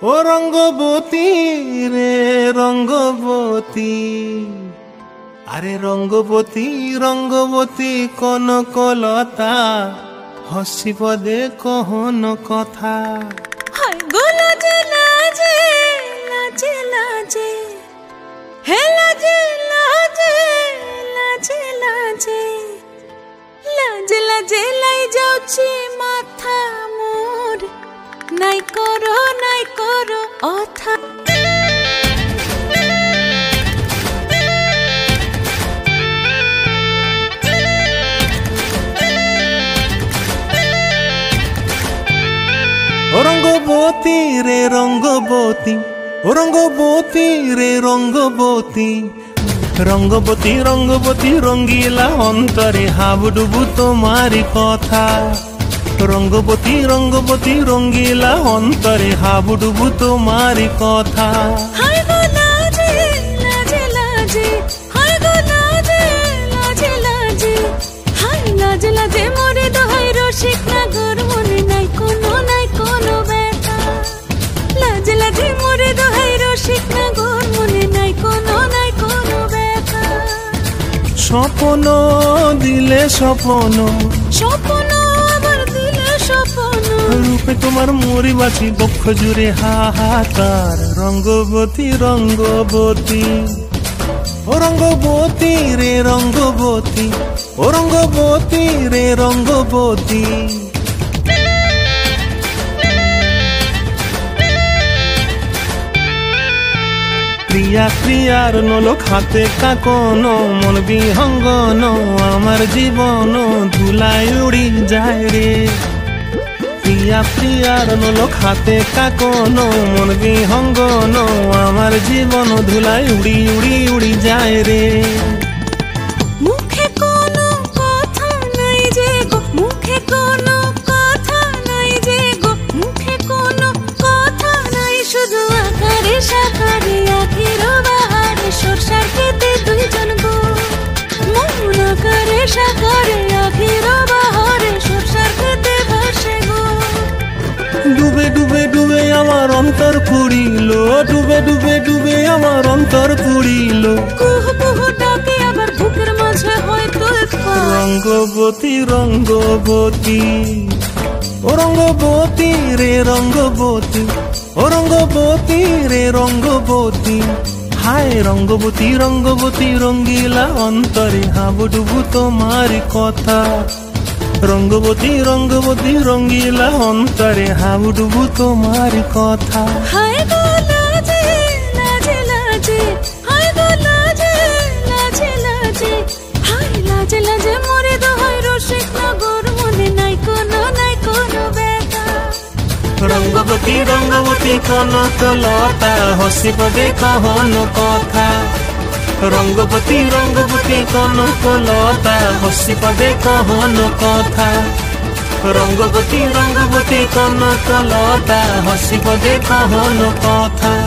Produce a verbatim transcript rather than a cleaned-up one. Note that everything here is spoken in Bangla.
ও রঙ্গবতী রে রঙ্গবতী, আরে রঙ্গবতী রঙ্গবতী কনকলতা, হসিব দে কহন কথা। হায় গো লাজে লাজে লাজে লাজে, হে লাজে লাজে লাজে লাজে, লাজে লাজে লাই যাଉଛି মাথা মোর, নাই করো নাই করো অথা। ও রঙ্গবতী রে রঙ্গবতী, ও রঙ্গবতী রে রঙ্গবতী, রঙ্গবতী রঙ্গবতী রঙ্গিলা অন্তরে হাবুডুবু তোমারি কথা। রঙ্গবতী রঙ্গবতী রঙ্গিলা অন্তরে হাবুডুবু তোমারি কথা। হায় গো লাজে লাজে লাজে, হায় গো লাজে লাজে লাজে, হায় লাজে লাজে মোরে দোহাই রসিক নাগর, মনে নাই কোনো নাই কোনো ব্যথা। লাজে লাজে মোরে দোহাই রসিক নাগর, মনে নাই কোনো নাই কোনো ব্যথা। স্বপ্ন দিলে স্বপ্ন, স্বপ্ন আমার দিলে স্বপ্ন, রূপে তোমার মরি বাঁচি বক্ষ জুড়ে হাহাকার। রঙ্গবতী রঙ্গবতী, ও রঙ্গবতী রে রঙ্গবতী, ও রঙ্গবতী রে রঙ্গবতী। ক্রিয়া ক্রিয়ার নলো খাতে কাকন, মন বিহঙ্গন আমার জীবন ধুলায় উড়ি যায় রে। প্রিয়া প্রিয়ার নলো খাতে কাকন, মন বিহঙ্গন আমার জীবন ধুলায় উড়ি উড়ি উড়ি যায় রে। মুখে কোনো কথা নাই যে গো, মুখে কোনো কথা নাই যে গো, মুখে কোনো কথা নাই, শুধু আকারে সাকারে আখির বাহারে সরষার খেতে দুইজন গো। মন আকারে সাকারে আখির বাহারে সরষার খেতে ভাসে গো। ডুবে ডুবে ডুবে আমার অন্তর পুড়িল, ডুবে ডুবে ডুবে আমার অন্তর পুড়িল। কুহু কুহু ডাকে আবার বুকের মাঝে হয়তো একবার। রঙ্গবতী রঙ্গবতী, ও রঙ্গবতী রে রঙ্গবতী, ও রঙ্গবতী রে রঙ্গবতী। হায় রঙ্গবতী রঙ্গবতী রঙ্গিলা অন্তরে হাবুডুবু তোমারি কথা। রঙ্গবতী রঙ্গবতী রঙ্গিলা অন্তরে হাবুডুবু তোমারি কথা। হায় গো লাজে লাজে লাজে, হায় গো লাজে লাজে লাজে, হায় লাজে লাজে মোরে দোহাই রসিক নগর, মনে নাই কোনো নাই কোনো ব্যথা। রঙ্গবতী রঙ্গবতী কনকলতা, হসিব দে কহন কথা। রঙ্গবতী রঙ্গবতী কনকলতা, হসিব দে কহন কথা। রঙ্গবতী রঙ্গবতী কনকলতা, হসিব দে কহন কথা।